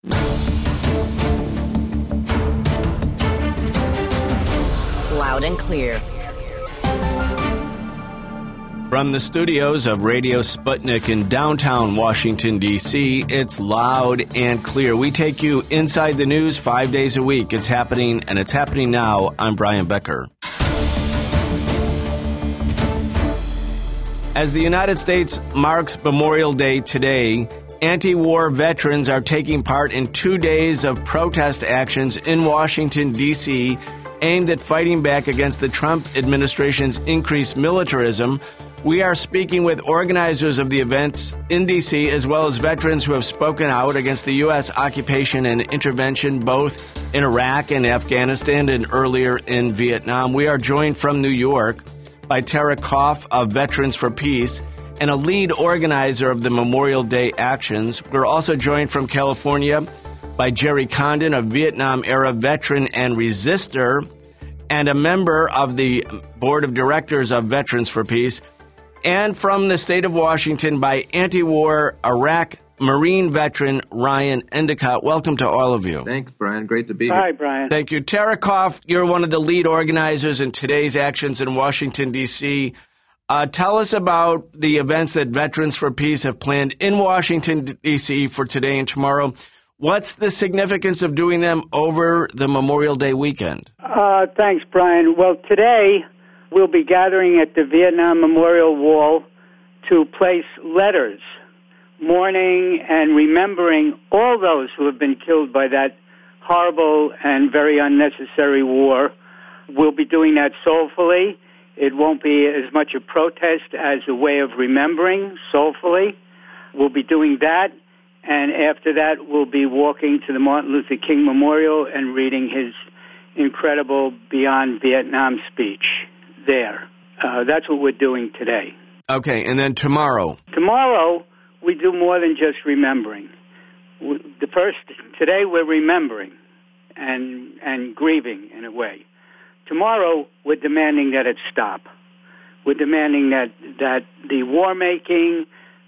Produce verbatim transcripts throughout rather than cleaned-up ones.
Loud and clear. From the studios of Radio Sputnik in downtown Washington, D C, it's Loud and Clear. We take you inside the news five days a week. It's happening, and it's happening now. I'm Brian Becker. As the United States marks Memorial Day today, anti-war veterans are taking part in two days of protest actions in Washington, D C, aimed at fighting back against the Trump administration's increased militarism. We are speaking with organizers of the events in D C, as well as veterans who have spoken out against the U S occupation and intervention both in Iraq and Afghanistan and earlier in Vietnam. We are joined from New York by Tara Koff of Veterans for Peace and a lead organizer of the Memorial Day actions. We're also joined from California by Jerry Condon, a Vietnam-era veteran and resistor, and a member of the board of directors of Veterans for Peace. And from the state of Washington by anti-war Iraq Marine veteran Ryan Endicott. Welcome to all of you. Thanks, Brian. Great to be here. Hi, Brian. Thank you. Tara Koff, you're one of the lead organizers in today's actions in Washington, D C. Uh, tell us about the events that Veterans for Peace have planned in Washington, D C for today and tomorrow. What's the significance of doing them over the Memorial Day weekend? Uh, thanks, Brian. Well, today we'll be gathering at the Vietnam Memorial Wall to place letters mourning and remembering all those who have been killed by that horrible and very unnecessary war. We'll be doing that soulfully. It won't be as much a protest as a way of remembering soulfully. We'll be doing that, and after that we'll be walking to the Martin Luther King Memorial and reading his incredible Beyond Vietnam speech there. Uh, that's what we're doing today. Okay, and then tomorrow? Tomorrow, we do more than just remembering. We, the first, today we're remembering and and grieving in a way. Tomorrow, we're demanding that it stop. We're demanding that, that the war-making,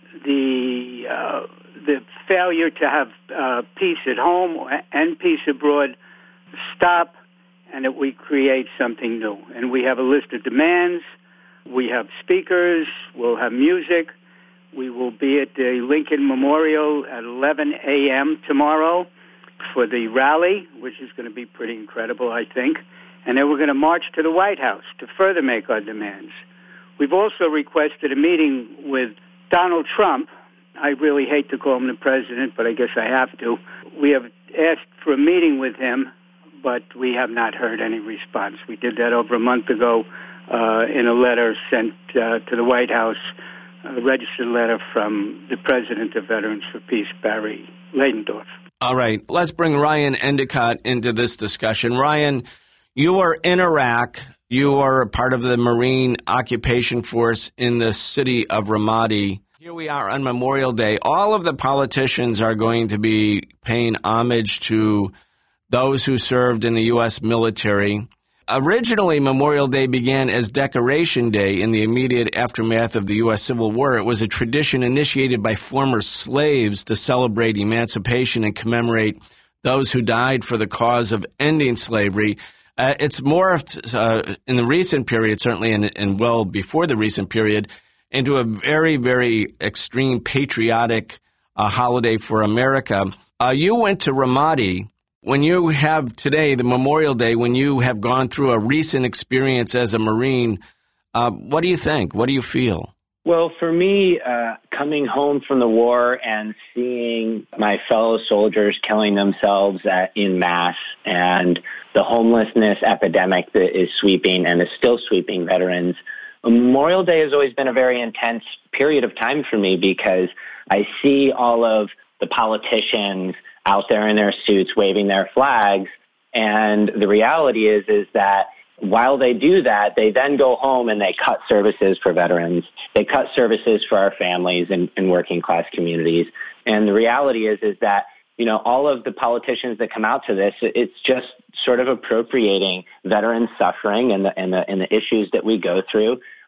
the, uh, the failure to have uh, peace at home and peace abroad stop, and that we create something new. And we have a list of demands. We have speakers. We'll have music. We will be at the Lincoln Memorial at eleven a.m. tomorrow for the rally, which is going to be pretty incredible, I think. And then we're going to march to the White House to further make our demands. We've also requested a meeting with Donald Trump. I really hate to call him the president, but I guess I have to. We have asked for a meeting with him, but we have not heard any response. We did that over a month ago uh, in a letter sent uh, to the White House, a registered letter from the president of Veterans for Peace, Barry Leidendorf. All right, let's bring Ryan Endicott into this discussion. Ryan, you are in Iraq. You are a part of the Marine occupation force in the city of Ramadi. Here we are on Memorial Day. All of the politicians are going to be paying homage to those who served in the U S military. Originally, Memorial Day began as Decoration Day in the immediate aftermath of the U S Civil War. It was a tradition initiated by former slaves to celebrate emancipation and commemorate those who died for the cause of ending slavery. Uh, it's morphed uh, in the recent period, certainly, and, and well before the recent period, into a very, very extreme patriotic uh, holiday for America. Uh, you went to Ramadi. When you have today, the Memorial Day, when you have gone through a recent experience as a Marine, uh, what do you think? What do you feel? Well, for me, uh, coming home from the war and seeing my fellow soldiers killing themselves at, in mass, and the homelessness epidemic that is sweeping and is still sweeping veterans, Memorial Day has always been a very intense period of time for me because I see all of the politicians out there in their suits waving their flags, and the reality is is that while they do that, they then go home and they cut services for veterans. They cut services for our families and, and working class communities. And the reality is is that, you know, all of the politicians that come out to this, it's just sort of appropriating veterans' suffering and the and the, and the issues that we go through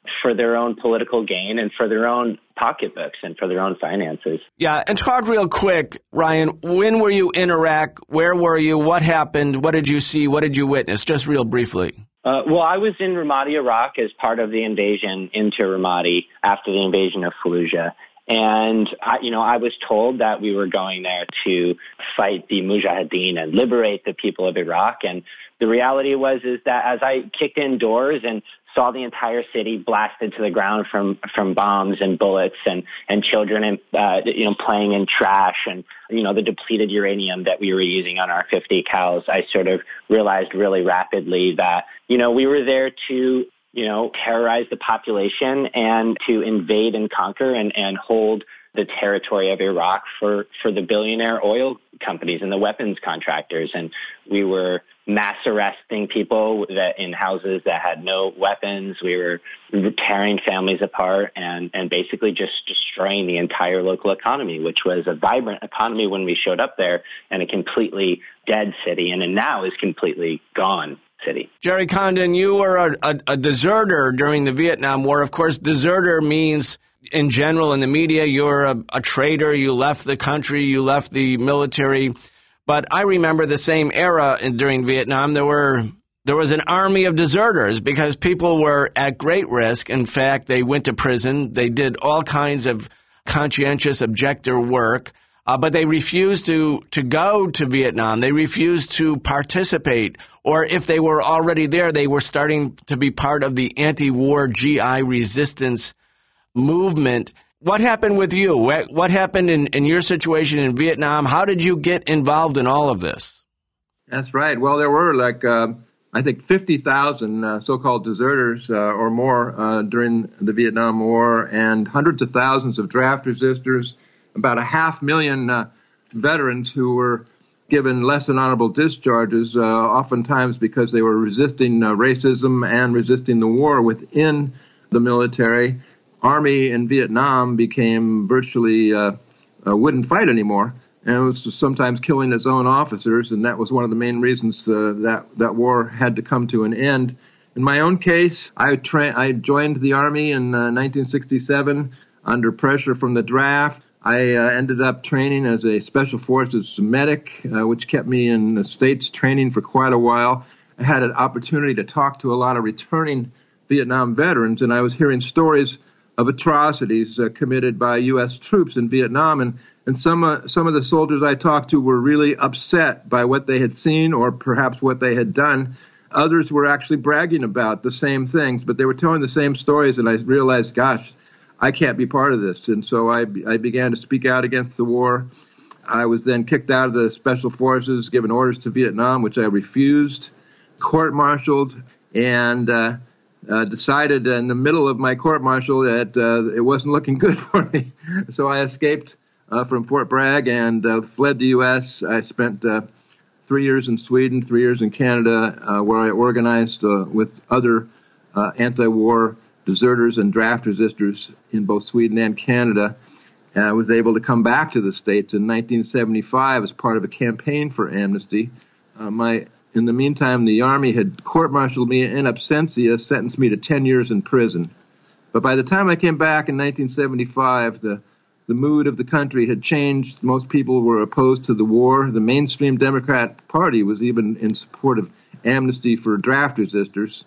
for their own political gain and for their own pocketbooks and for their own finances. Yeah, and talk real quick, Ryan, when were you in Iraq? Where were you? What happened? What did you see? What did you witness? Just real briefly. Uh, well, I was in Ramadi, Iraq as part of the invasion into Ramadi after the invasion of Fallujah. And, I, you know, I was told that we were going there to fight the Mujahideen and liberate the people of Iraq. And the reality was is that as I kicked in doors and saw the entire city blasted to the ground from, from bombs and bullets and, and children, and, uh, you know, playing in trash and, you know, the depleted uranium that we were using on our fifty cals, I sort of realized really rapidly that, you know, we were there to, you know, terrorize the population and to invade and conquer and, and hold the territory of Iraq for, for the billionaire oil companies and the weapons contractors. And we were mass arresting people that in houses that had no weapons. We were tearing families apart and, and basically just destroying the entire local economy, which was a vibrant economy when we showed up there and a completely dead city, and now is completely gone city. Jerry Condon, you were a, a, a deserter during the Vietnam War. Of course, deserter means in general in the media, you're a, a traitor, you left the country, you left the military. But I remember the same era in, during Vietnam. There were there was an army of deserters because people were at great risk. In fact, they went to prison. They did all kinds of conscientious objector work, uh, but they refused to, to go to Vietnam. They refused to participate. Or if they were already there, they were starting to be part of the anti-war G I resistance movement. What happened with you? What happened in, in your situation in Vietnam? How did you get involved in all of this? That's right. Well, there were like, uh, I think, fifty thousand uh, so-called deserters uh, or more uh, during the Vietnam War, and hundreds of thousands of draft resistors, about a half million uh, veterans who were given less than honorable discharges, uh, oftentimes because they were resisting uh, racism and resisting the war within the military. Army in Vietnam became virtually uh, uh, wouldn't fight anymore, and it was sometimes killing its own officers, and that was one of the main reasons uh, that that war had to come to an end. In my own case, I tra- I joined the Army in uh, nineteen sixty-seven under pressure from the draft. I uh, ended up training as a Special Forces medic, uh, which kept me in the States training for quite a while. I had an opportunity to talk to a lot of returning Vietnam veterans, and I was hearing stories of atrocities uh, committed by U S troops in Vietnam, and and some uh, some of the soldiers I talked to were really upset by what they had seen or perhaps what they had done. Others were actually bragging about the same things, but they were telling the same stories, and I realized, gosh, I can't be part of this. And so I, I began to speak out against the war. I was then kicked out of the Special Forces, given orders to Vietnam, which I refused, court-martialed, and uh, uh, decided in the middle of my court-martial that uh, it wasn't looking good for me. So I escaped uh, from Fort Bragg and uh, fled the U S I spent uh, three years in Sweden, three years in Canada, uh, where I organized uh, with other uh, anti-war deserters and draft resistors in both Sweden and Canada. And I was able to come back to the States in nineteen seventy-five as part of a campaign for amnesty. Uh, my, in the meantime, the Army had court-martialed me in absentia, sentenced me to ten years in prison. But by the time I came back in nineteen seventy-five, the, the mood of the country had changed. Most people were opposed to the war. The mainstream Democrat Party was even in support of amnesty for draft resistors.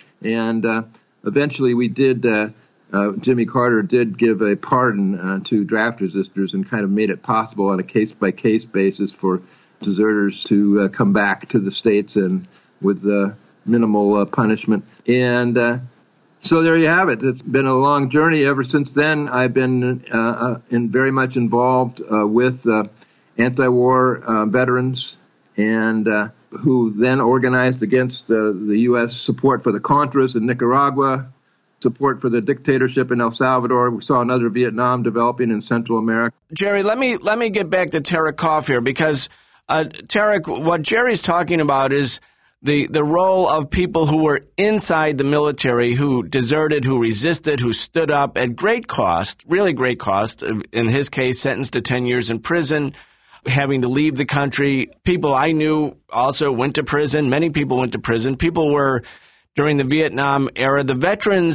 And uh, eventually we did... Uh, Uh, Jimmy Carter did give a pardon uh, to draft resistors and kind of made it possible on a case-by-case basis for deserters to uh, come back to the States and with uh, minimal uh, punishment. And uh, so there you have it. It's been a long journey. Ever since then, I've been uh, uh, in very much involved uh, with uh, anti-war uh, veterans and uh, who then organized against uh, the U S support for the Contras in Nicaragua, support for the dictatorship in El Salvador. We saw another Vietnam developing in Central America. Jerry, let me let me get back to Tarek Koff here, because uh, Tarek, what Jerry's talking about is the the role of people who were inside the military, who deserted, who resisted, who stood up at great cost, really great cost. In his case, sentenced to ten years in prison, having to leave the country. People I knew also went to prison. Many people went to prison. People were, during the Vietnam era, the veterans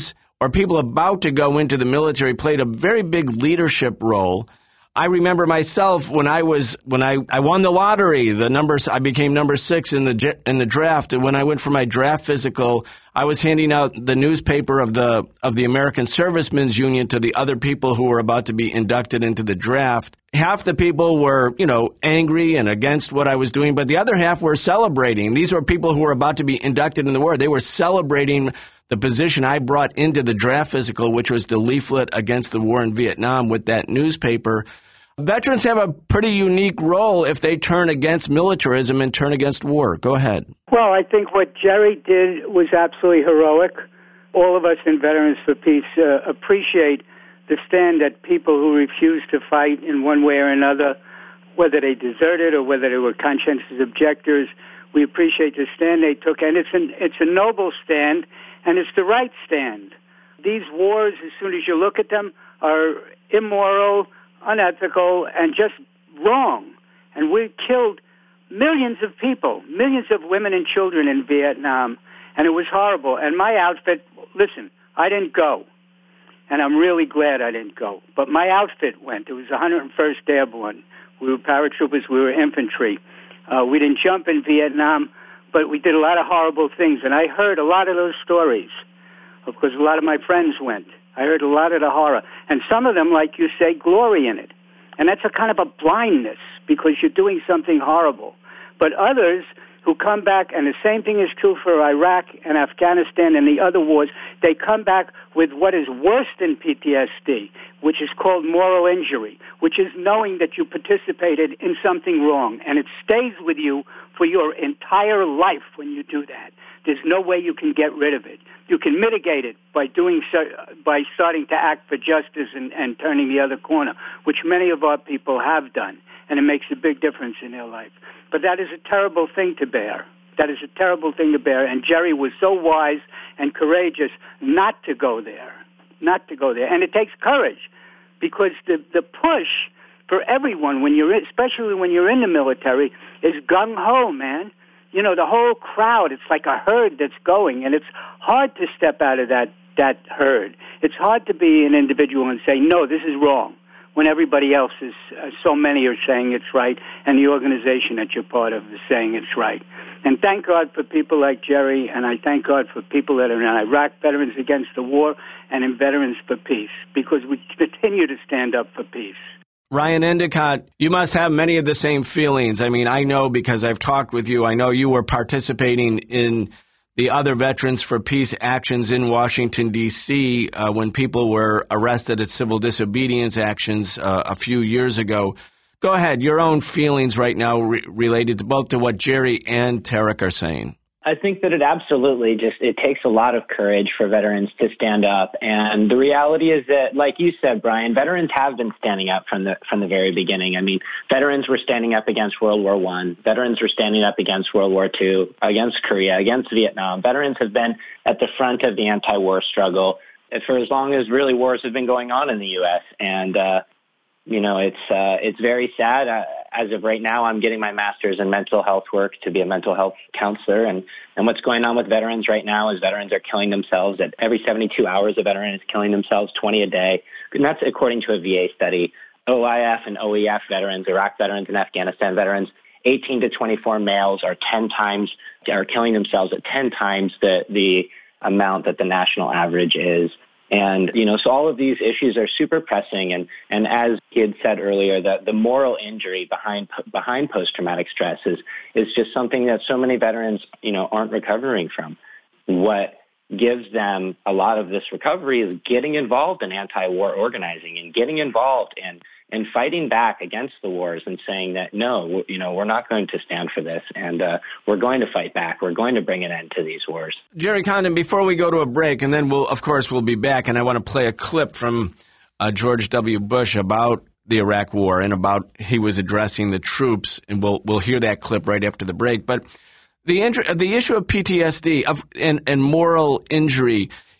or people about to go into the military played a very big leadership role. I remember myself when I was when I, I won the lottery, the numbers I became number six in the in the draft, and when I went for my draft physical, I was handing out the newspaper of the of the American Servicemen's Union to the other people who were about to be inducted into the draft. Half the people were, you know, angry and against what I was doing, but the other half were celebrating. These were people who were about to be inducted in the war. They were celebrating the position I brought into the draft physical, which was the leaflet against the war in Vietnam with that newspaper. Veterans have a pretty unique role if they turn against militarism and turn against war. Go ahead. Well, I think what Jerry did was absolutely heroic. All of us in Veterans for Peace uh, appreciate the stand that people who refuse to fight in one way or another, whether they deserted or whether they were conscientious objectors, we appreciate the stand they took. And it's an, it's a noble stand, and it's the right stand. These wars, as soon as you look at them, are immoral, unethical, and just wrong. And we killed millions of people, millions of women and children in Vietnam, and it was horrible. And my outfit, listen, I didn't go, and I'm really glad I didn't go. But my outfit went. It was one hundred first Airborne. We were paratroopers. We were infantry. Uh, we didn't jump in Vietnam, but we did a lot of horrible things. And I heard a lot of those stories, because a lot of my friends went. I heard a lot of the horror. And some of them, like you say, glory in it. And that's a kind of a blindness, because you're doing something horrible. But others who come back, and the same thing is true for Iraq and Afghanistan and the other wars, they come back with what is worse than P T S D, which is called moral injury, which is knowing that you participated in something wrong. And it stays with you for your entire life when you do that. There's no way you can get rid of it. You can mitigate it by doing so, by starting to act for justice and, and turning the other corner, which many of our people have done, and it makes a big difference in their life. But that is a terrible thing to bear. That is a terrible thing to bear, and Jerry was so wise and courageous not to go there, not to go there. And it takes courage, because the, the push for everyone, when you're, especially when you're in the military, is gung-ho, man. You know, the whole crowd, it's like a herd that's going, and it's hard to step out of that, that herd. It's hard to be an individual and say, no, this is wrong, when everybody else is, uh, so many are saying it's right, and the organization that you're part of is saying it's right. And thank God for people like Jerry, and I thank God for people that are in Iraq, Veterans Against the War, and in Veterans for Peace, because we continue to stand up for peace. Ryan Endicott, you must have many of the same feelings. I mean, I know because I've talked with you. I know you were participating in the other Veterans for Peace actions in Washington, D C uh, when people were arrested at civil disobedience actions uh, a few years ago. Go ahead, your own feelings right now re- related to both to what Jerry and Tarek are saying. I think that it absolutely just, it takes a lot of courage for veterans to stand up. And the reality is that, like you said, Brian, veterans have been standing up from the, from the very beginning. I mean, veterans were standing up against World War One. Veterans were standing up against World War Two, against Korea, against Vietnam. Veterans have been at the front of the anti-war struggle for as long as really wars have been going on in the U S. And, uh, you know, it's, uh, it's very sad. Uh, as of right now, I'm getting my master's in mental health work to be a mental health counselor. And, and what's going on with veterans right now is veterans are killing themselves. At every seventy-two hours, a veteran is killing themselves, twenty a day. And that's according to a V A study. O I F and O E F veterans, Iraq veterans and Afghanistan veterans, eighteen to twenty-four males are ten times, are killing themselves at ten times the, the amount that the national average is. And, you know, so all of these issues are super pressing. And, and as he had said earlier, that the moral injury behind behind post-traumatic stress is, is just something that so many veterans, you know, aren't recovering from. What gives them a lot of this recovery is getting involved in anti-war organizing and getting involved in, in fighting back against the wars and saying that, no, you know, we're not going to stand for this, and uh, we're going to fight back. We're going to bring an end to these wars. Jerry Condon, before we go to a break, and then we'll, of course, we'll be back, and I want to play a clip from uh, George W. Bush about the Iraq War and about he was addressing the troops, and we'll we'll hear that clip right after the break. But the inter- the issue of P T S D of, and, and moral injury,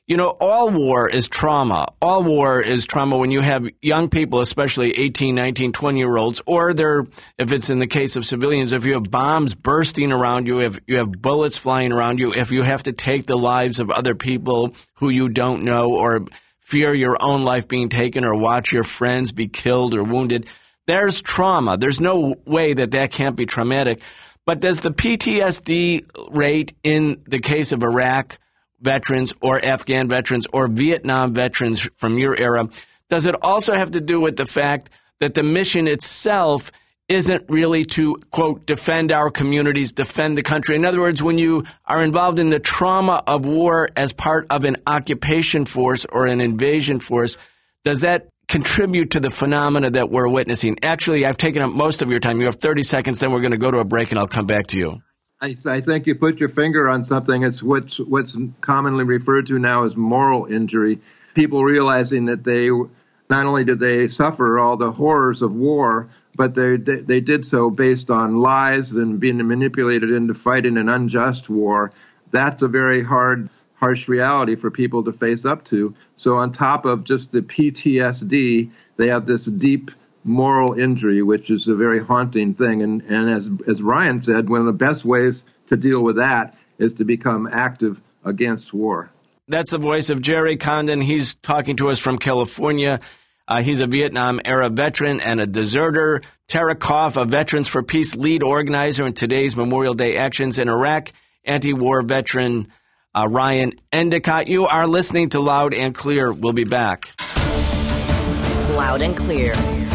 you know, all war is trauma. All war is trauma when you have young people, especially eighteen, nineteen, twenty-year-olds, or they're, if it's in the case of civilians, if you have bombs bursting around you, if you have bullets flying around you, if you have to take the lives of other people who you don't know, or fear your own life being taken, or watch your friends be killed or wounded, there's trauma. There's no way that that can't be traumatic. But does the P T S D rate in the case of Iraq veterans or Afghan veterans or Vietnam veterans from your era, does it also have to do with the fact that the mission itself isn't really to, quote, defend our communities, defend the country? In other words, when you are involved in the trauma of war as part of an occupation force or an invasion force, does that contribute to the phenomena that we're witnessing? Actually, I've taken up most of your time. You have thirty seconds, then we're going to go to a break and I'll come back to you. I, I think you put your finger on something. It's what's what's commonly referred to now as moral injury. People realizing that they not only did they suffer all the horrors of war, but they they did so based on lies and being manipulated into fighting an unjust war. That's a very hard, harsh reality for people to face up to. So on top of just the P T S D, they have this deep moral injury, which is a very haunting thing. And, and as as Ryan said, one of the best ways to deal with that is to become active against war. That's the voice of Jerry Condon. He's talking to us from California. Uh, he's a Vietnam-era veteran and a deserter. Tara Koff, a Veterans for Peace lead organizer in today's Memorial Day actions in Iraq. Anti-war veteran uh, Ryan Endicott. You are listening to Loud and Clear. We'll be back. Loud and Clear.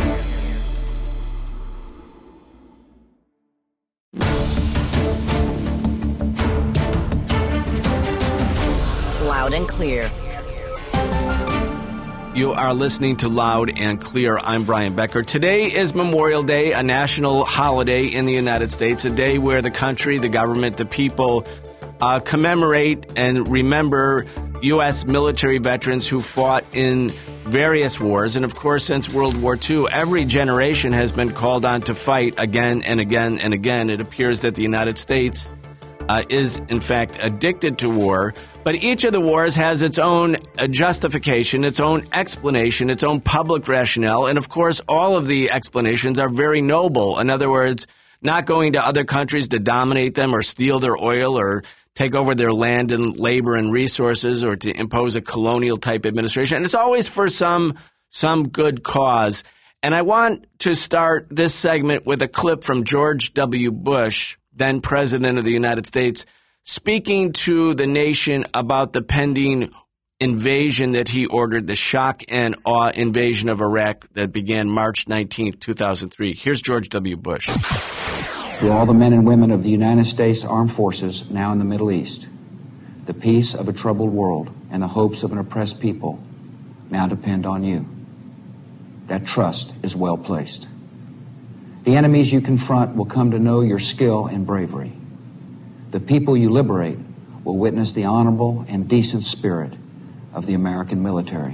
Loud and Clear. You are listening to Loud and Clear. I'm Brian Becker. Today is Memorial Day, a national holiday in the United States, a day where the country, the government, the people uh, commemorate and remember U S military veterans who fought in various wars. And, of course, since World War Two, every generation has been called on to fight again and again and again. It appears that the United States uh, is, in fact, addicted to war. But each of the wars has its own uh, justification, its own explanation, its own public rationale. And, of course, all of the explanations are very noble. In other words, not going to other countries to dominate them or steal their oil or take over their land and labor and resources or to impose a colonial-type administration. And it's always for some some good cause. And I want to start this segment with a clip from George W. Bush, then President of the United States, speaking to the nation about the pending invasion that he ordered, the shock and awe invasion of Iraq that began March nineteenth, two thousand three. Here's George W. Bush. To all the men and women of the United States Armed Forces now in the Middle East, the peace of a troubled world and the hopes of an oppressed people now depend on you. That trust is well placed. The enemies you confront will come to know your skill and bravery. The people you liberate will witness the honorable and decent spirit of the American military.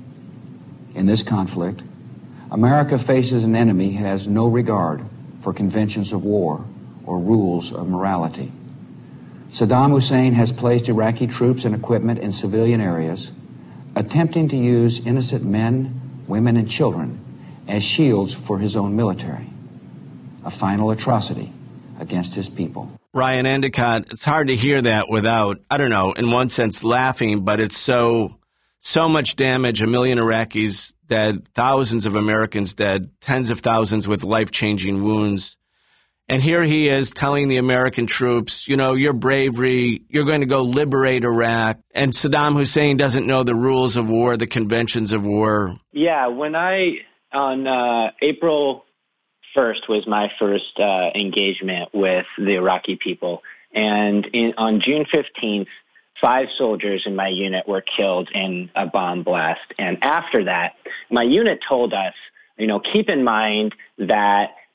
In this conflict, America faces an enemy who has no regard for conventions of war or rules of morality. Saddam Hussein has placed Iraqi troops and equipment in civilian areas, attempting to use innocent men, women, and children as shields for his own military. A final atrocity against his people. Ryan Endicott, it's hard to hear that without, I don't know, in one sense laughing, but it's so, so much damage, a million Iraqis dead, thousands of Americans dead, tens of thousands with life-changing wounds. And here he is telling the American troops, you know, your bravery, you're going to go liberate Iraq. And Saddam Hussein doesn't know the rules of war, the conventions of war. Yeah, when I, on uh, April first was my first uh, engagement with the Iraqi people. And in, on June fifteenth, five soldiers in my unit were killed in a bomb blast. And after that, my unit told us, you know, keep in mind that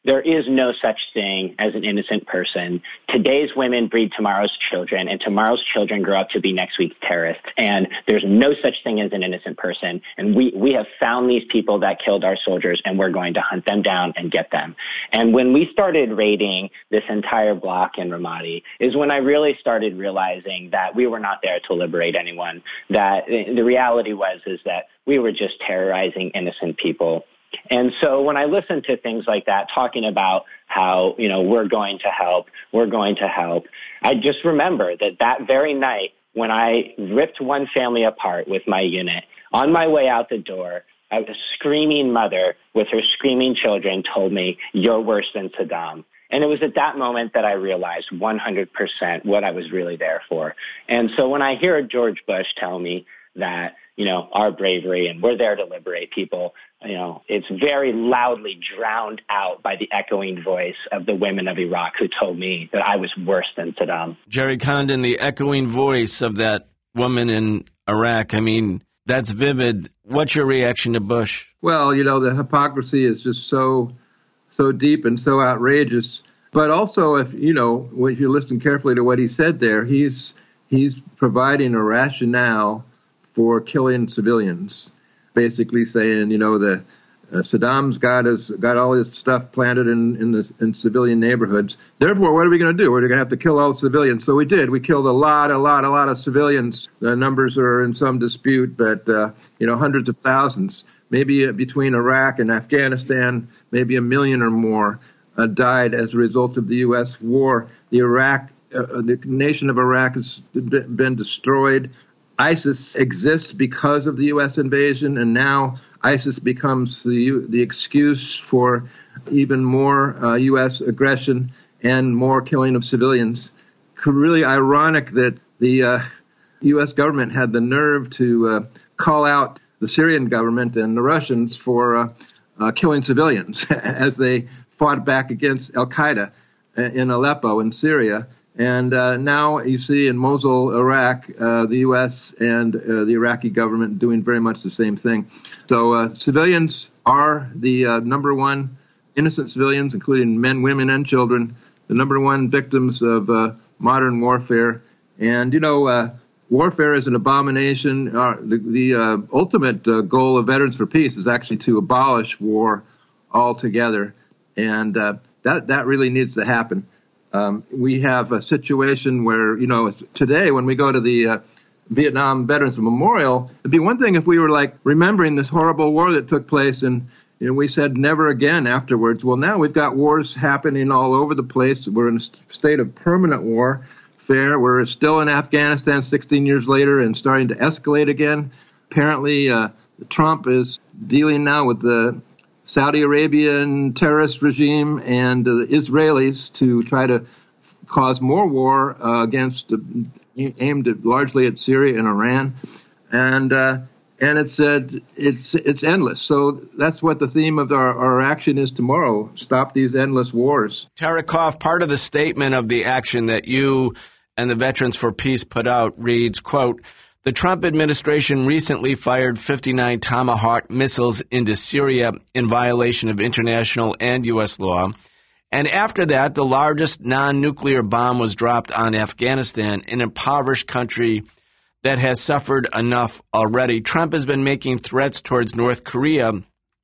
there is no such thing as an innocent person. Today's women breed tomorrow's children, and tomorrow's children grow up to be next week's terrorists. And there's no such thing as an innocent person. And we, we have found these people that killed our soldiers, and we're going to hunt them down and get them. And when we started raiding this entire block in Ramadi is when I really started realizing that we were not there to liberate anyone, that the reality was is that we were just terrorizing innocent people. And so when I listen to things like that, talking about how, you know, we're going to help, we're going to help, I just remember that that very night when I ripped one family apart with my unit, on my way out the door, a screaming mother with her screaming children told me, "You're worse than Saddam." And it was at that moment that I realized one hundred percent what I was really there for. And so when I hear George Bush tell me that, you know, our bravery and we're there to liberate people, you know, it's very loudly drowned out by the echoing voice of the women of Iraq who told me that I was worse than Saddam. Jerry Condon, the echoing voice of that woman in Iraq, I mean, that's vivid. What's your reaction to Bush? Well, you know, the hypocrisy is just so, so deep and so outrageous. But also, if you know, if you listen carefully to what he said there, he's he's providing a rationale for killing civilians, basically saying, you know, the uh, Saddam's got his got all his stuff planted in in, the, in civilian neighborhoods. Therefore, what are we going to do? We're going to have to kill all the civilians. So we did. We killed a lot, a lot, a lot of civilians. The numbers are in some dispute, but uh, you know, hundreds of thousands. Maybe uh, between Iraq and Afghanistan, maybe a million or more uh, died as a result of the U S war. The Iraq, uh, the nation of Iraq has been destroyed. ISIS exists because of the U S invasion, and now ISIS becomes the the excuse for even more uh, U S aggression and more killing of civilians. Really ironic that the uh, U S government had the nerve to uh, call out the Syrian government and the Russians for uh, uh, killing civilians as they fought back against al-Qaeda in Aleppo in Syria. And uh, now you see in Mosul, Iraq, uh, the U S and uh, the Iraqi government doing very much the same thing. So uh, civilians are the uh, number one, innocent civilians, including men, women, and children, the number one victims of uh, modern warfare. And, you know, uh, warfare is an abomination. Uh, the the uh, ultimate uh, goal of Veterans for Peace is actually to abolish war altogether. And uh, that, that really needs to happen. Um, we have a situation where, you know, today when we go to the uh, Vietnam Veterans Memorial, it'd be one thing if we were like remembering this horrible war that took place and, you know, we said never again afterwards. Well, now we've got wars happening all over the place. We're in a state of permanent warfare. We're still in Afghanistan sixteen years later and starting to escalate again. Apparently, uh, Trump is dealing now with the Saudi Arabian terrorist regime and uh, the Israelis to try to cause more war uh, against, uh, aimed at, largely at Syria and Iran, and uh, and it's uh, it's it's endless. So that's what the theme of our, our action is tomorrow: stop these endless wars. Tara Koff, part of the statement of the action that you and the Veterans for Peace put out reads, quote, "The Trump administration recently fired fifty-nine Tomahawk missiles into Syria in violation of international and U S law. And after that, the largest non-nuclear bomb was dropped on Afghanistan, an impoverished country that has suffered enough already. Trump has been making threats towards North Korea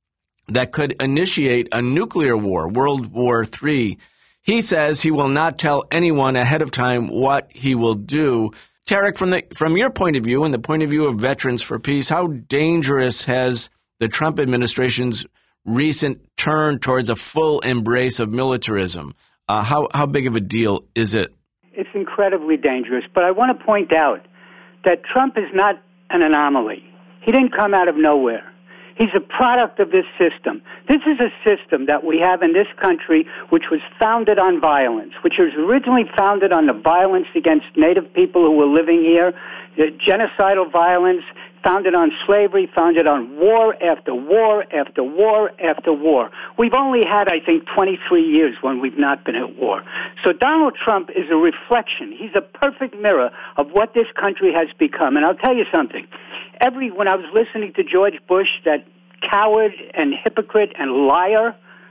that could initiate a nuclear war, World War Three. He says he will not tell anyone ahead of time what he will do." Tarek, from the from your point of view and the point of view of Veterans for Peace, how dangerous has the Trump administration's recent turn towards a full embrace of militarism? Uh, how how big of a deal is it? It's incredibly dangerous. But I want to point out that Trump is not an anomaly. He didn't come out of nowhere. He's a product of this system. This is a system that we have in this country which was founded on violence, which was originally founded on the violence against Native people who were living here, the genocidal violence, founded on slavery, founded on war after war after war after war. We've only had, I think, twenty-three years when we've not been at war. So Donald Trump is a reflection. He's a perfect mirror of what this country has become. And I'll tell you something. Every when I was listening to George Bush, that coward and hypocrite and liar,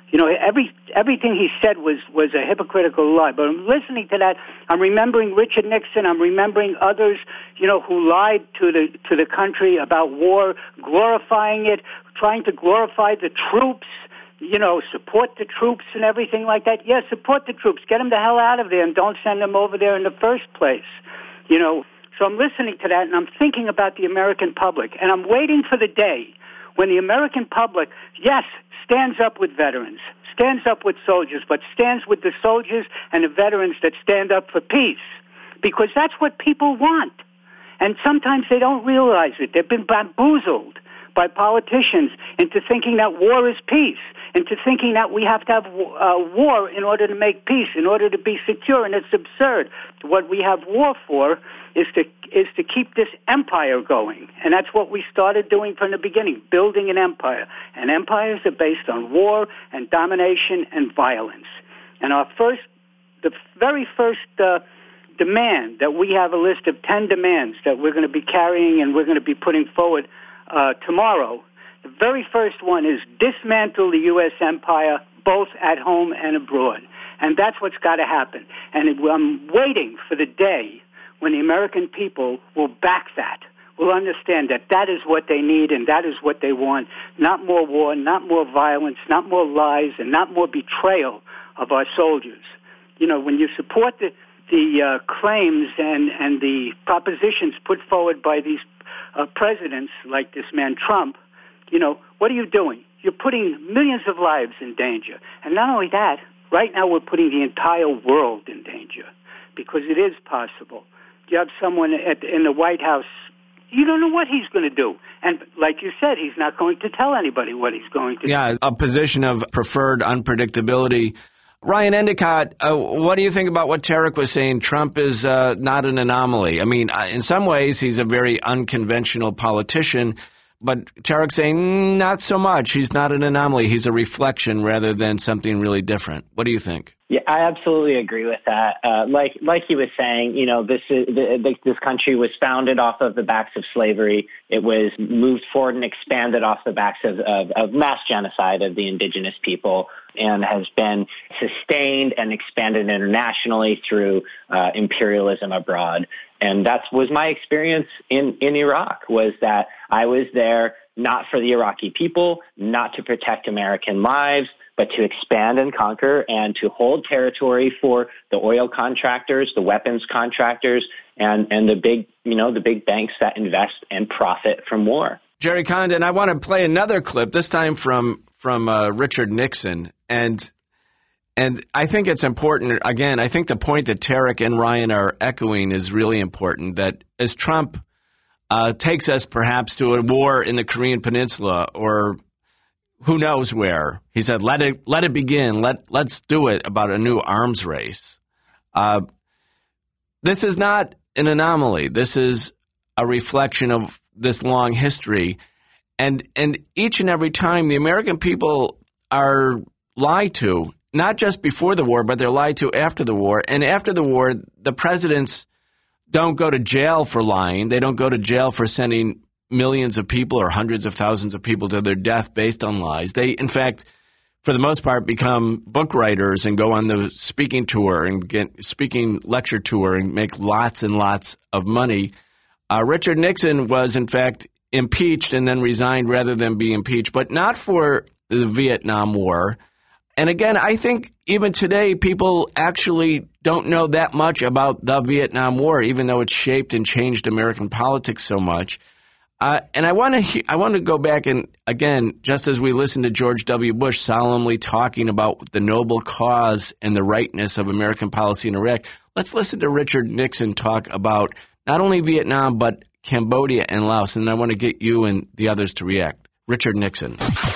You know, every everything he said was, was a hypocritical lie. But I'm listening to that. I'm remembering Richard Nixon. I'm remembering others, you know, who lied to the to the country about war, glorifying it, trying to glorify the troops. You know, support the troops and everything like that. Yes, support the troops. Get them the hell out of there and don't send them over there in the first place. You know, so I'm listening to that and I'm thinking about the American public. And I'm waiting for the day when the American public, yes, stands up with veterans, stands up with soldiers, but stands with the soldiers and the veterans that stand up for peace. Because that's what people want. And sometimes they don't realize it. They've been bamboozled by politicians into thinking that war is peace, into thinking that we have to have uh, war in order to make peace, in order to be secure, and it's absurd. What we have war for is to is to keep this empire going, and that's what we started doing from the beginning, building an empire. And empires are based on war and domination and violence. And our first, the very first uh, demand that we have a list of ten demands that we're going to be carrying and we're going to be putting forward Uh, tomorrow. The very first one is dismantle the U S empire, both at home and abroad. And that's what's got to happen. And it, I'm waiting for the day when the American people will back that, will understand that that is what they need and that is what they want. Not more war, not more violence, not more lies, and not more betrayal of our soldiers. You know, when you support the, the uh, claims and, and the propositions put forward by these Uh, presidents like this man Trump, you know, what are you doing? You're putting millions of lives in danger. And not only that, right now we're putting the entire world in danger because it is possible. You have someone at, in the White House, you don't know what he's going to do. And like you said, he's not going to tell anybody what he's going to yeah, do. Yeah, a position of preferred unpredictability. Ryan Endicott, uh, what do you think about what Tarek was saying? Trump is uh, not an anomaly. I mean, in some ways, he's a very unconventional politician, but Tarek's saying not so much. He's not an anomaly. He's a reflection rather than something really different. What do you think? Yeah, I absolutely agree with that. Uh, like like he was saying, you know, this is the, the, this country was founded off of the backs of slavery. It was moved forward and expanded off the backs of, of, of mass genocide of the indigenous people, and has been sustained and expanded internationally through uh, imperialism abroad. And that was my experience in, in Iraq, was that I was there not for the Iraqi people, not to protect American lives, but to expand and conquer and to hold territory for the oil contractors, the weapons contractors, and, and the big, you know, the big banks that invest and profit from war. Jerry Condon, I want to play another clip, this time from from uh, Richard Nixon. And and I think it's important, again, I think the point that Tarek and Ryan are echoing is really important, that as Trump uh, takes us perhaps to a war in the Korean Peninsula or who knows where, he said, let it let it begin, let, let's do it about a new arms race. Uh, this is not an anomaly. This is a reflection of this long history. And and each and every time the American people are lied to, not just before the war, but they're lied to after the war. And after the war, the presidents don't go to jail for lying. They don't go to jail for sending millions of people or hundreds of thousands of people to their death based on lies. They, in fact, for the most part, become book writers and go on the speaking tour and get speaking lecture tour and make lots and lots of money. Uh, Richard Nixon was, in fact, impeached and then resigned rather than be impeached, but not for the Vietnam War. And again, I think even today, people actually don't know that much about the Vietnam War, even though it's shaped and changed American politics so much. Uh, and I want to I want to go back and, again, just as we listened to George W. Bush solemnly talking about the noble cause and the rightness of American policy in Iraq, let's listen to Richard Nixon talk about not only Vietnam, but Cambodia and Laos. And I want to get you and the others to react. Richard Nixon.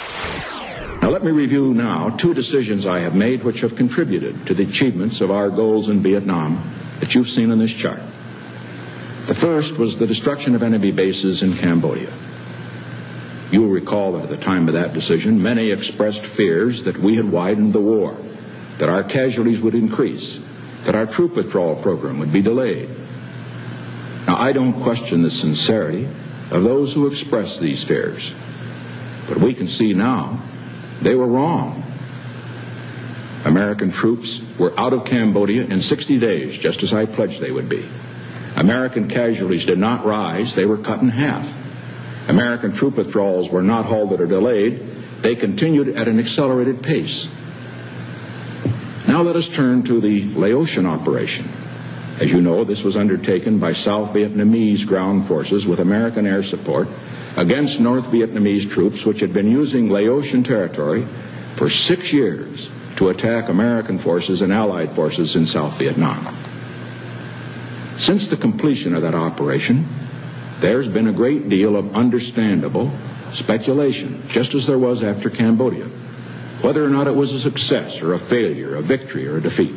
Now, let me review now two decisions I have made which have contributed to the achievements of our goals in Vietnam that you've seen in this chart. The first was the destruction of enemy bases in Cambodia. You will recall that at the time of that decision, many expressed fears that we had widened the war, that our casualties would increase, that our troop withdrawal program would be delayed. Now, I don't question the sincerity of those who express these fears, but we can see now they were wrong. American troops were out of Cambodia in sixty days, just as I pledged they would be. American casualties did not rise, they were cut in half. American troop withdrawals were not halted or delayed, they continued at an accelerated pace. Now let us turn to the Laotian operation. As you know, this was undertaken by South Vietnamese ground forces with American air support against North Vietnamese troops which had been using Laotian territory for six years to attack American forces and Allied forces in South Vietnam. Since the completion of that operation, there's been a great deal of understandable speculation, just as there was after Cambodia, whether or not it was a success or a failure, a victory or a defeat.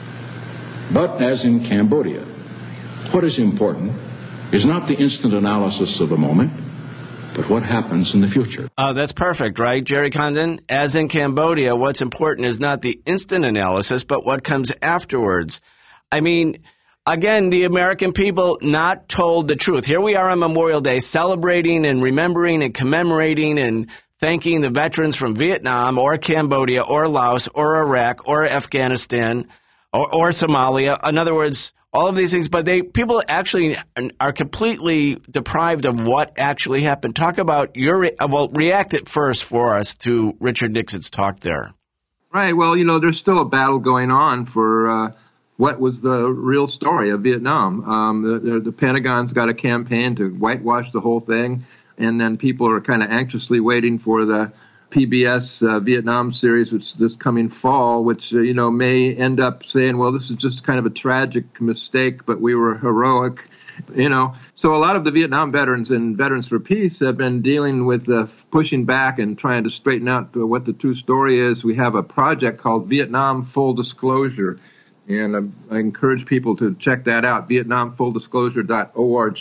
But as in Cambodia, what is important is not the instant analysis of the moment, but what happens in the future. Oh, that's perfect, right, Jerry Condon? As in Cambodia, what's important is not the instant analysis, but what comes afterwards. I mean, again, the American people not told the truth. Here we are on Memorial Day celebrating and remembering and commemorating and thanking the veterans from Vietnam or Cambodia or Laos or Iraq or Afghanistan or, or Somalia. In other words, all of these things, but they people actually are completely deprived of what actually happened. Talk about your, well, react it first for us to Richard Nixon's talk there. Right. Well, you know, there's still a battle going on for uh, what was the real story of Vietnam. Um, the, the, the Pentagon's got a campaign to whitewash the whole thing, and then people are kind of anxiously waiting for the P B S uh, Vietnam series, which is this coming fall, which, uh, you know, may end up saying, well, this is just kind of a tragic mistake, but we were heroic, you know. So a lot of the Vietnam veterans and Veterans for Peace have been dealing with uh, pushing back and trying to straighten out uh, what the true story is. We have a project called Vietnam Full Disclosure, and I, I encourage people to check that out, vietnam full disclosure dot org,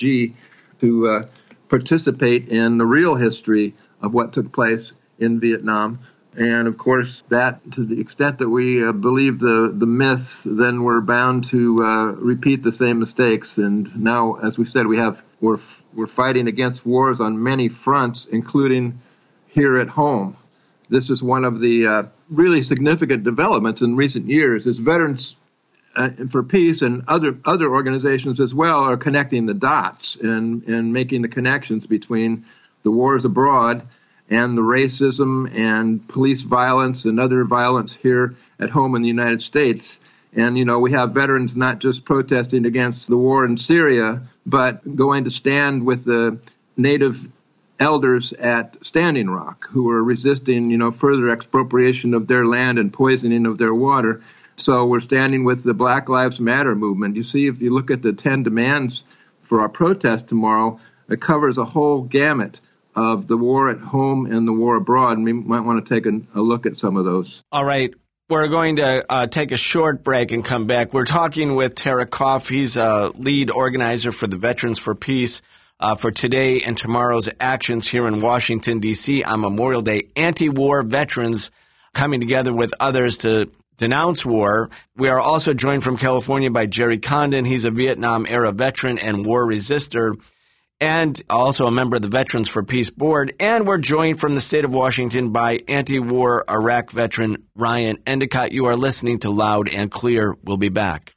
to uh, participate in the real history of what took place in Vietnam. And of course, that to the extent that we uh, believe the, the myths, then we're bound to uh, repeat the same mistakes. And now, as we said, we have we're we're fighting against wars on many fronts, including here at home. This is one of the uh, really significant developments in recent years. Is Veterans uh, for Peace and other other organizations as well are connecting the dots and and making the connections between the wars abroad and the racism and police violence and other violence here at home in the United States. And, you know, we have veterans not just protesting against the war in Syria, but going to stand with the native elders at Standing Rock who are resisting, you know, further expropriation of their land and poisoning of their water. So we're standing with the Black Lives Matter movement. You see, if you look at the ten demands for our protest tomorrow, it covers a whole gamut of the war at home and the war abroad, and we might want to take a, a look at some of those. All right. We're going to uh, take a short break and come back. We're talking with Tarek Kauf. He's a lead organizer for the Veterans for Peace uh, for today and tomorrow's actions here in Washington, D C on Memorial Day. Anti-war veterans coming together with others to denounce war. We are also joined from California by Jerry Condon. He's a Vietnam-era veteran and war resistor, and also a member of the Veterans for Peace Board. And we're joined from the state of Washington by anti-war Iraq veteran Ryan Endicott. You are listening to Loud and Clear. We'll be back.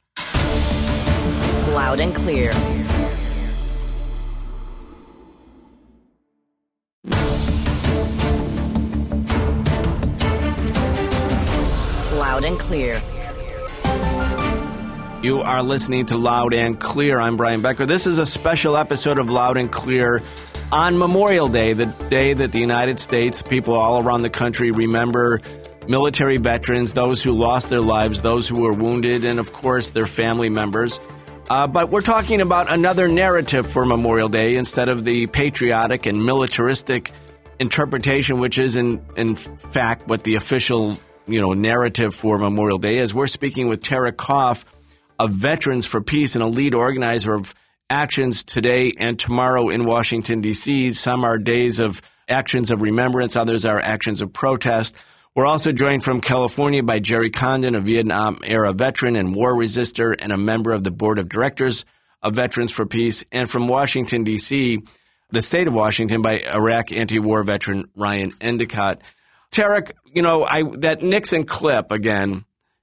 Loud and Clear. Loud and Clear. You are listening to Loud and Clear. I'm Brian Becker. This is a special episode of Loud and Clear on Memorial Day, the day that the United States, people all around the country remember military veterans, those who lost their lives, those who were wounded, and of course their family members. Uh, but we're talking about another narrative for Memorial Day instead of the patriotic and militaristic interpretation, which is in, in fact what the official, you know, narrative for Memorial Day is. We're speaking with Tarek Kauf of Veterans for Peace and a lead organizer of actions today and tomorrow in Washington, D C. Some are days of actions of remembrance. Others are actions of protest. We're also joined from California by Jerry Condon, a Vietnam-era veteran and war resistor and a member of the board of directors of Veterans for Peace. And from Washington, D C, the state of Washington, by Iraq anti-war veteran Ryan Endicott. Tarek, you know, I, that Nixon clip, again,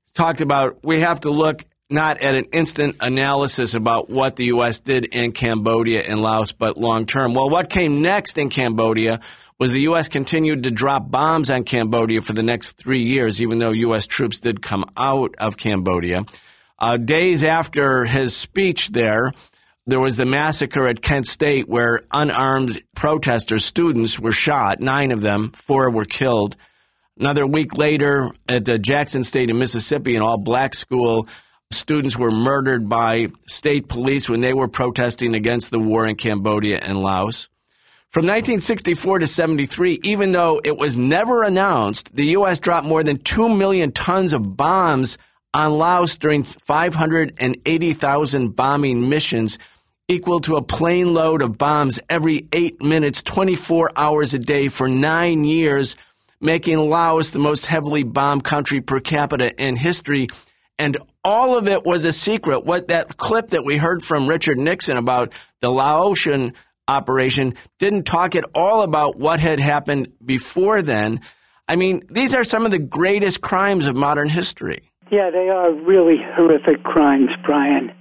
talked about we have to look not at an instant analysis about what the U S did in Cambodia and Laos, but long term. Well, what came next in Cambodia was the U S continued to drop bombs on Cambodia for the next three years, even though U S troops did come out of Cambodia. Uh, days after his speech there, there was the massacre at Kent State where unarmed protesters, students, were shot, nine of them, four were killed. Another week later at uh, Jackson State in Mississippi, an all-black school, students were murdered by state police when they were protesting against the war in Cambodia and Laos. From nineteen sixty-four to seventy-three, even though it was never announced, the U S dropped more than two million tons of bombs on Laos during five hundred eighty thousand bombing missions, equal to a plane load of bombs every eight minutes, twenty-four hours a day for nine years, making Laos the most heavily bombed country per capita in history. And all of it was a secret. What that clip that we heard from Richard Nixon about the Laotian operation didn't talk at all about what had happened before then. I mean, these are some of the greatest crimes of modern history. Yeah, they are really horrific crimes, Brian.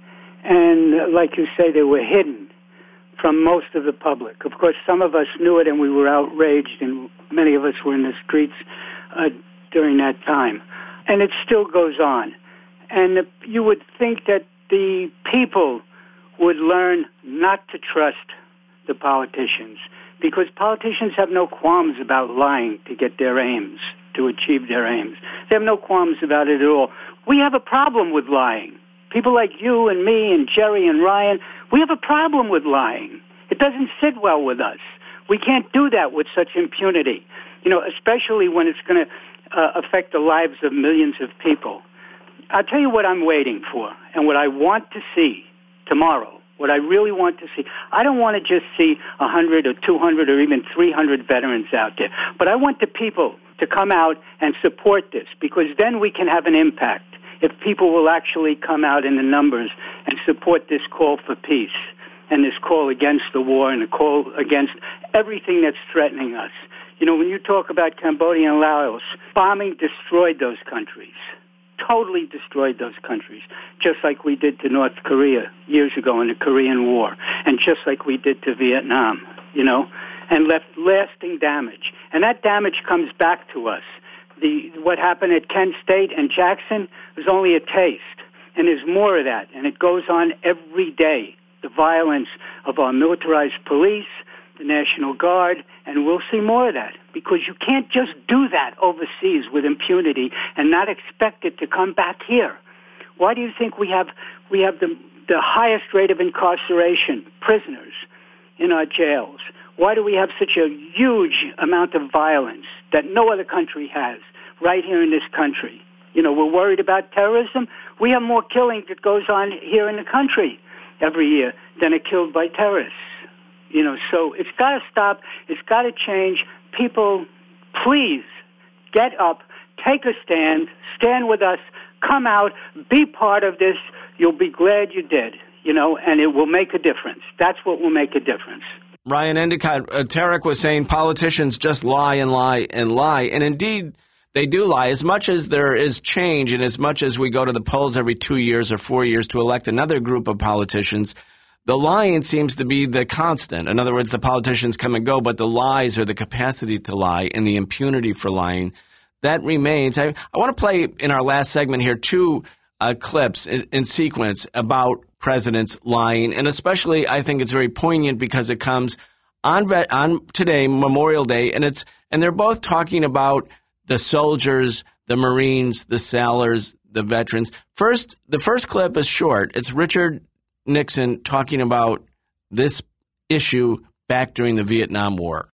And like you say, they were hidden from most of the public. Of course, some of us knew it and we were outraged, and many of us were in the streets uh, during that time. And it still goes on. And you would think that the people would learn not to trust the politicians, because politicians have no qualms about lying to get their aims, to achieve their aims. They have no qualms about it at all. We have a problem with lying. People like you and me and Jerry and Ryan, we have a problem with lying. It doesn't sit well with us. We can't do that with such impunity, you know, especially when it's going to uh, affect the lives of millions of people. I'll tell you what I'm waiting for and what I want to see tomorrow. What I really want to see, I don't want to just see one hundred or two hundred or even three hundred veterans out there, but I want the people to come out and support this, because then we can have an impact if people will actually come out in the numbers and support this call for peace and this call against the war and the call against everything that's threatening us. You know, when you talk about Cambodia and Laos, bombing destroyed those countries. Totally destroyed those countries, just like we did to North Korea years ago in the Korean War, and just like we did to Vietnam, you know, and left lasting damage. And that damage comes back to us. The what happened at Kent State and Jackson was only a taste, and there's more of that, and it goes on every day. The violence of our militarized police, the National Guard, and we'll see more of that, because you can't just do that overseas with impunity and not expect it to come back here. Why do you think we have we have the the highest rate of incarceration, prisoners in our jails? Why do we have such a huge amount of violence that no other country has right here in this country? You know, we're worried about terrorism. We have more killing that goes on here in the country every year than are killed by terrorists. You know, so it's got to stop. It's got to change. People, please get up, take a stand, stand with us, come out, be part of this. You'll be glad you did, you know, and it will make a difference. That's what will make a difference. Ryan Endicott, uh, Tarek was saying politicians just lie and lie and lie. And indeed, they do lie. As much as there is change and as much as we go to the polls every two years or four years to elect another group of politicians, the lying seems to be the constant. In other words, the politicians come and go, but the lies or the capacity to lie and the impunity for lying, that remains. I, I want to play in our last segment here two uh, clips in, in sequence about presidents lying, and especially I think it's very poignant because it comes on on today, Memorial Day, and it's and they're both talking about the soldiers, the Marines, the sailors, the veterans. First, the first clip is short. It's Richard Nixon talking about this issue back during the Vietnam War.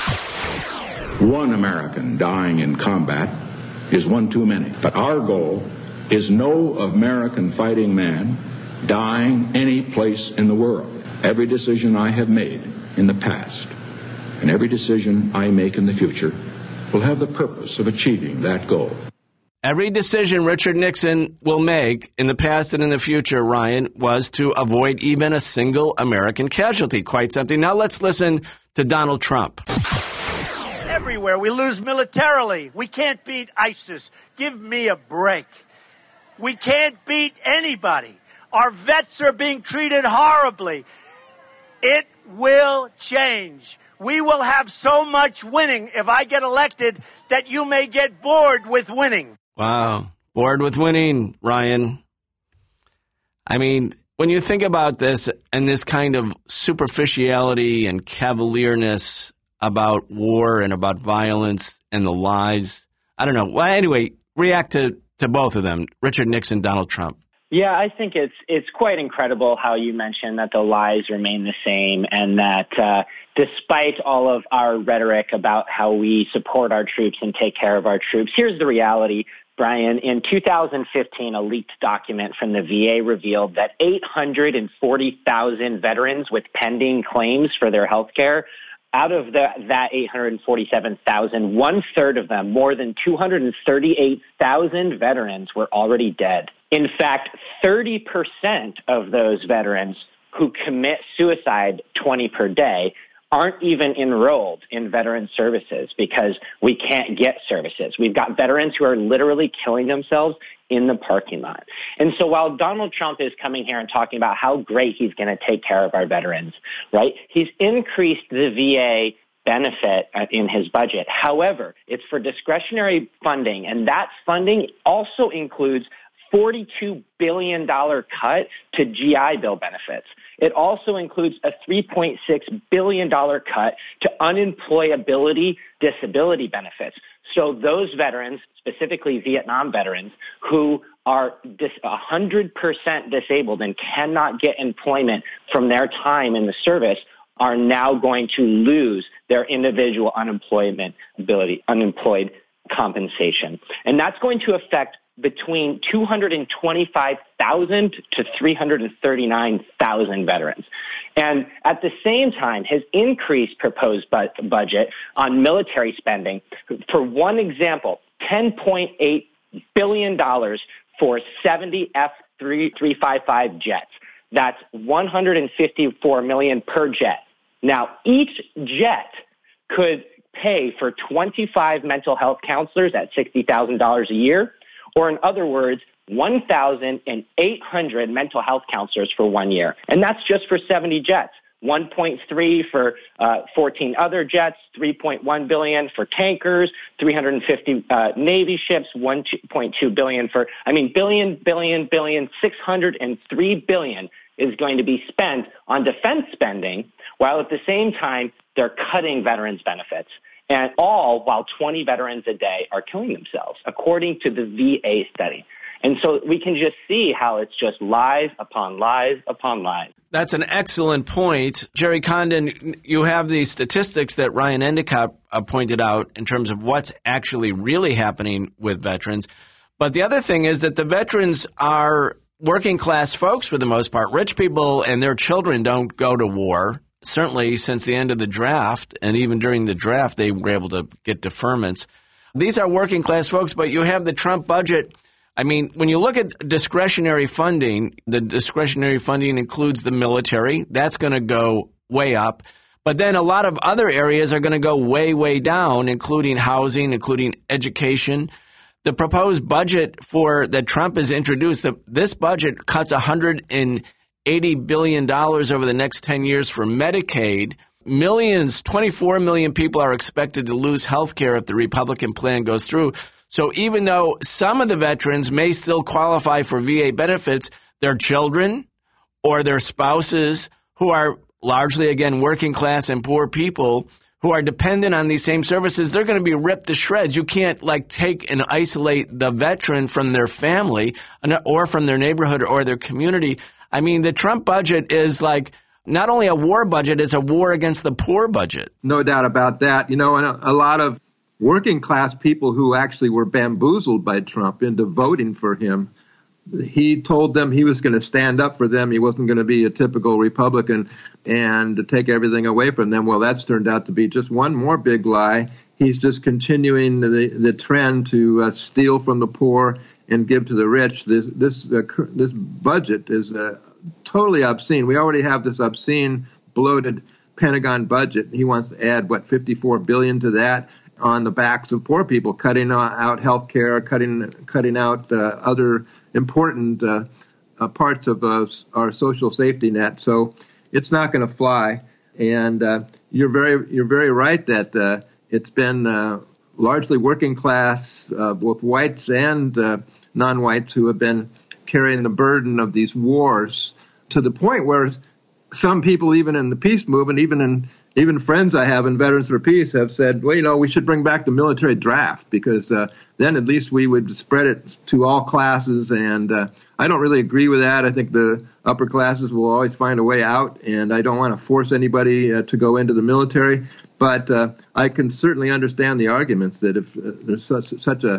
One American dying in combat is one too many. But our goal is no American fighting man dying any place in the world. Every decision I have made in the past and every decision I make in the future will have the purpose of achieving that goal. Every decision Richard Nixon will make in the past and in the future, Ryan, was to avoid even a single American casualty. Quite something. Now let's listen to Donald Trump. Everywhere we lose militarily. We can't beat ISIS. Give me a break. We can't beat anybody. Our vets are being treated horribly. It will change. We will have so much winning if I get elected that you may get bored with winning. Wow. Bored with winning, Ryan. I mean, when you think about this and this kind of superficiality and cavalierness about war and about violence and the lies, I don't know. Well, anyway, react to, to both of them, Richard Nixon, Donald Trump. Yeah, I think it's it's quite incredible how you mentioned that the lies remain the same and that uh, despite all of our rhetoric about how we support our troops and take care of our troops, here's the reality, Brian. In two thousand fifteen, a leaked document from the V A revealed that eight hundred forty thousand veterans with pending claims for their health care, out of the, that eight hundred forty-seven thousand, one-third of them, more than two hundred thirty-eight thousand veterans, were already dead. In fact, thirty percent of those veterans who commit suicide twenty per day aren't even enrolled in veteran services because we can't get services. We've got veterans who are literally killing themselves in the parking lot. And so while Donald Trump is coming here and talking about how great he's going to take care of our veterans, right, he's increased the V A benefit in his budget. However, it's for discretionary funding, and that funding also includes forty-two billion dollars cut to G I Bill benefits. It also includes a three point six billion dollars cut to unemployability disability benefits. So those veterans, specifically Vietnam veterans, who are dis- one hundred percent disabled and cannot get employment from their time in the service, are now going to lose their individual unemployment ability, unemployed compensation. And that's going to affect between two hundred twenty-five thousand to three hundred thirty-nine thousand veterans. And at the same time, his increased proposed bu- budget on military spending, for one example, ten point eight billion dollars for seventy F three fifty-five jets. That's one hundred fifty-four million dollars per jet. Now, each jet could pay for twenty-five mental health counselors at sixty thousand dollars a year, or in other words, one thousand eight hundred mental health counselors for one year. And that's just for seventy jets. one point three for uh, fourteen other jets, three point one billion dollars for tankers, three hundred fifty uh, Navy ships, one point two billion dollars for, I mean, billion, billion, billion, six hundred three billion dollars is going to be spent on defense spending, while at the same time, they're cutting veterans' benefits. And all while twenty veterans a day are killing themselves, according to the V A study. And so we can just see how it's just lies upon lies upon lies. That's an excellent point. Jerry Condon, you have the statistics that Ryan Endicott uh, pointed out in terms of what's actually really happening with veterans. But the other thing is that the veterans are working class folks for the most part. Rich people and their children don't go to war. Certainly since the end of the draft, and even during the draft, they were able to get deferments. These are working class folks, but you have the Trump budget. I mean, when you look at discretionary funding, the discretionary funding includes the military. That's going to go way up. But then a lot of other areas are going to go way, way down, including housing, including education. The proposed budget for that Trump has introduced, the, this budget cuts one hundred eighty billion dollars over the next ten years for Medicaid. Millions, twenty-four million people are expected to lose health care if the Republican plan goes through. So even though some of the veterans may still qualify for V A benefits, their children or their spouses, who are largely, again, working class and poor people who are dependent on these same services, they're going to be ripped to shreds. You can't, like, take and isolate the veteran from their family or from their neighborhood or their community. I mean, the Trump budget is like not only a war budget, it's a war against the poor budget. No doubt about that. You know, and a, a lot of working class people who actually were bamboozled by Trump into voting for him, he told them he was going to stand up for them. He wasn't going to be a typical Republican and to take everything away from them. Well, that's turned out to be just one more big lie. He's just continuing the, the trend to uh, steal from the poor and give to the rich. This this uh, this budget is uh, totally obscene. We already have this obscene, bloated Pentagon budget. He wants to add, what, fifty-four billion dollars to that on the backs of poor people, cutting out health care, cutting, cutting out uh, other important uh, uh, parts of uh, our social safety net. So it's not going to fly. And uh, you're very you're very right that uh, it's been uh, largely working class, uh, both whites and uh, non-whites, who have been carrying the burden of these wars to the point where some people, even in the peace movement, even in even friends I have in Veterans for Peace, have said, well, you know, we should bring back the military draft because uh, then at least we would spread it to all classes. And uh, I don't really agree with that. I think the upper classes will always find a way out, and I don't want to force anybody uh, to go into the military. But uh, I can certainly understand the arguments that if uh, there's such, such a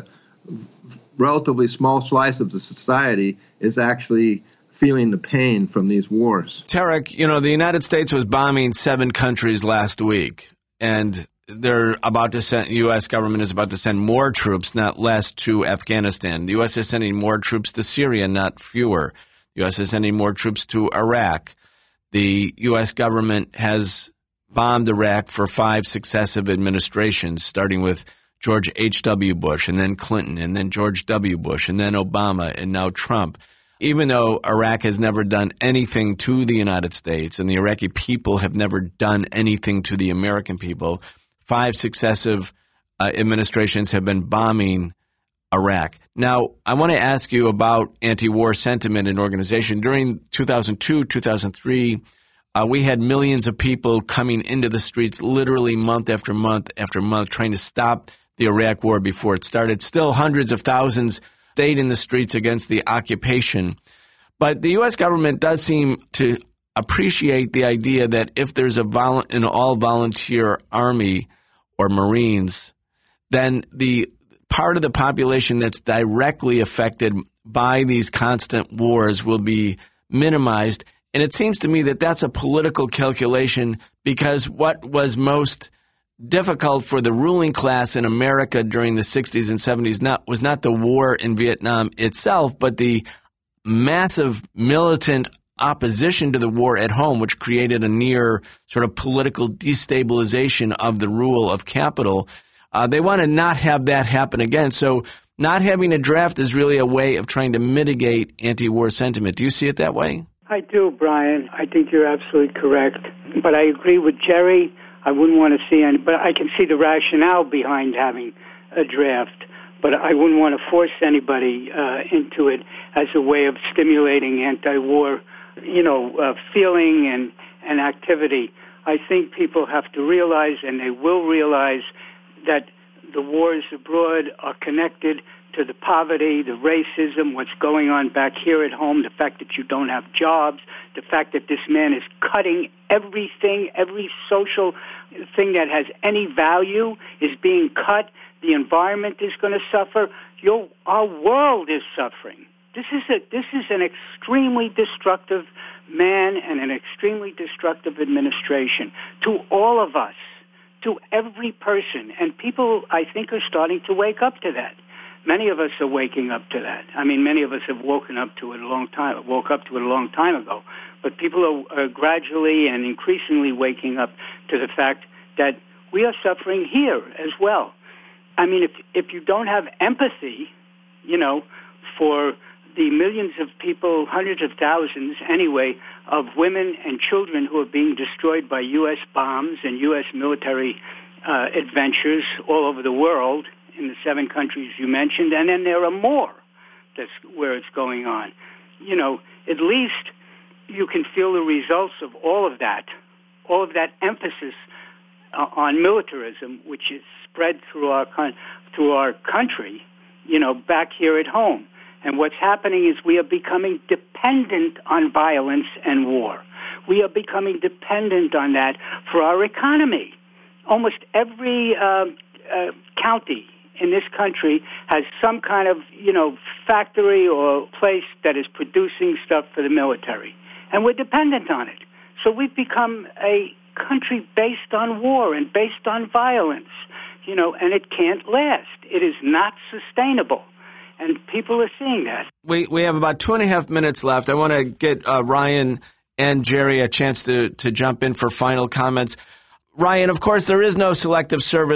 relatively small slice of the society is actually feeling the pain from these wars. Tarek, you know, the United States was bombing seven countries last week, and they're about to send, the U S government is about to send more troops, not less, to Afghanistan. The U S is sending more troops to Syria, not fewer. The U S is sending more troops to Iraq. The U S government has bombed Iraq for five successive administrations, starting with George H W. Bush, and then Clinton, and then George W. Bush, and then Obama, and now Trump. Even though Iraq has never done anything to the United States and the Iraqi people have never done anything to the American people, five successive uh, administrations have been bombing Iraq. Now, I want to ask you about anti-war sentiment and organization. During two thousand two, two thousand three, uh, we had millions of people coming into the streets literally month after month after month trying to stop the Iraq war before it started. Still hundreds of thousands stayed in the streets against the occupation. But the U S government does seem to appreciate the idea that if there's a vol- an all-volunteer army or Marines, then the part of the population that's directly affected by these constant wars will be minimized. And it seems to me that that's a political calculation, because what was most difficult for the ruling class in America during the sixties and seventies not, was not the war in Vietnam itself, but the massive militant opposition to the war at home, which created a near sort of political destabilization of the rule of capital. Uh, they want to not have that happen again. So not having a draft is really a way of trying to mitigate anti-war sentiment. Do you see it that way? I do, Brian. I think you're absolutely correct. But I agree with Jerry. I wouldn't want to see any, but I can see the rationale behind having a draft. But I wouldn't want to force anybody uh, into it as a way of stimulating anti-war, you know, uh, feeling and, and activity. I think people have to realize, and they will realize, that the wars abroad are connected to the poverty, the racism, what's going on back here at home, the fact that you don't have jobs, the fact that this man is cutting everything, every social thing that has any value is being cut. The environment is going to suffer. Your, our world is suffering. This is a, this is an extremely destructive man and an extremely destructive administration to all of us, to every person. And people, I think, are starting to wake up to that. Many of us are waking up to that. I mean, many of us have woken up to it a long time, woke up to it a long time ago. But people are, are gradually and increasingly waking up to the fact that we are suffering here as well. I mean, if if you don't have empathy, you know, for the millions of people, hundreds of thousands anyway, of women and children who are being destroyed by U S bombs and U S military uh, adventures all over the world, in the seven countries you mentioned, and then there are more that's where it's going on. You know, at least you can feel the results of all of that, all of that emphasis uh, on militarism, which is spread through our con- through our country, you know, back here at home. And what's happening is we are becoming dependent on violence and war. We are becoming dependent on that for our economy. Almost every uh, uh, county in this country has some kind of, you know, factory or place that is producing stuff for the military. And we're dependent on it. So we've become a country based on war and based on violence, you know, and it can't last. It is not sustainable. And people are seeing that. We we have about two and a half minutes left. I want to get uh, Ryan and Jerry a chance to, to jump in for final comments. Ryan, of course, there is no Selective Service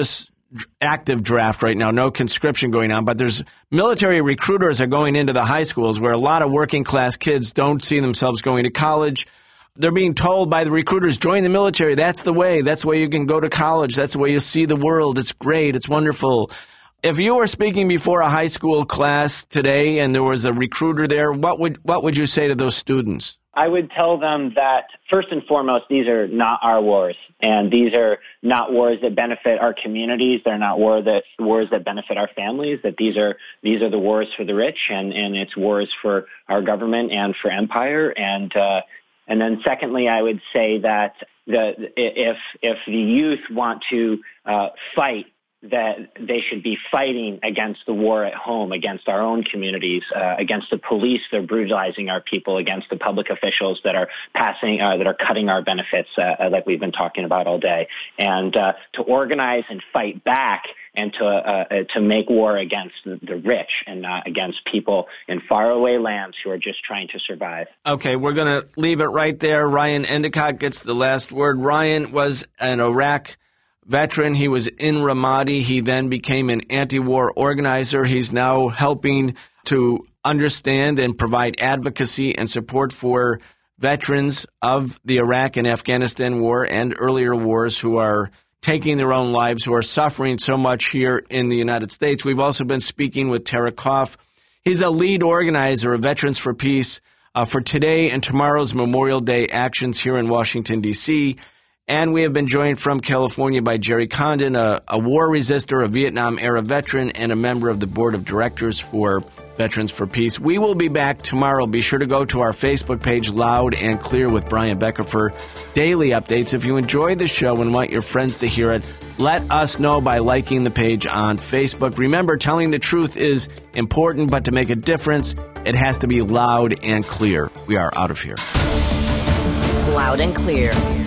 active draft right now, no conscription going on, but there's military recruiters are going into the high schools where a lot of working class kids don't see themselves going to college. They're being told by the recruiters, join the military. That's the way. That's the way you can go to college. That's the way you see the world. It's great. It's wonderful. If you were speaking before a high school class today and there was a recruiter there, what would what would you say to those students? I would tell them that, first and foremost, these are not our wars, and these are not wars that benefit our communities. They're not war that, wars that benefit our families, that these are these are the wars for the rich, and, and it's wars for our government and for empire. And uh, and then secondly, I would say that the, if, if the youth want to uh, fight, that they should be fighting against the war at home, against our own communities, uh, against the police that are brutalizing our people, against the public officials that are passing, uh, that are cutting our benefits, uh, like we've been talking about all day, and uh, to organize and fight back, and to uh, to make war against the rich and not against people in faraway lands who are just trying to survive. Okay, we're going to leave it right there. Ryan Endicott gets the last word. Ryan was an Iraq veteran. He was in Ramadi. He then became an anti-war organizer. He's now helping to understand and provide advocacy and support for veterans of the Iraq and Afghanistan war and earlier wars who are taking their own lives, who are suffering so much here in the United States. We've also been speaking with Tara Koff. He's a lead organizer of Veterans for Peace uh, for today and tomorrow's Memorial Day actions here in Washington, D C, and we have been joined from California by Jerry Condon, a, a war resister, a Vietnam-era veteran, and a member of the board of directors for Veterans for Peace. We will be back tomorrow. Be sure to go to our Facebook page, Loud and Clear with Brian Becker, for daily updates. If you enjoy the show and want your friends to hear it, let us know by liking the page on Facebook. Remember, telling the truth is important, but to make a difference, it has to be loud and clear. We are out of here. Loud and Clear.